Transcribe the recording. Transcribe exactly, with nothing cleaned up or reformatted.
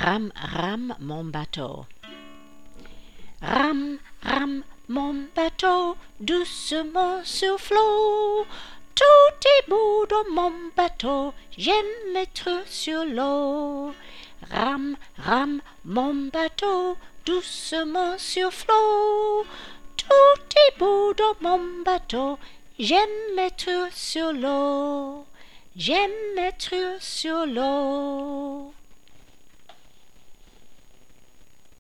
Rame, rame mon bateau. Rame, rame mon bateau, doucement sur flot. Tout est beau dans mon bateau, j'aime être sur l'eau. Rame, rame mon bateau, doucement sur flot. Tout est beau dans mon bateau, j'aime être sur l'eau. J'aime être sur l'eau.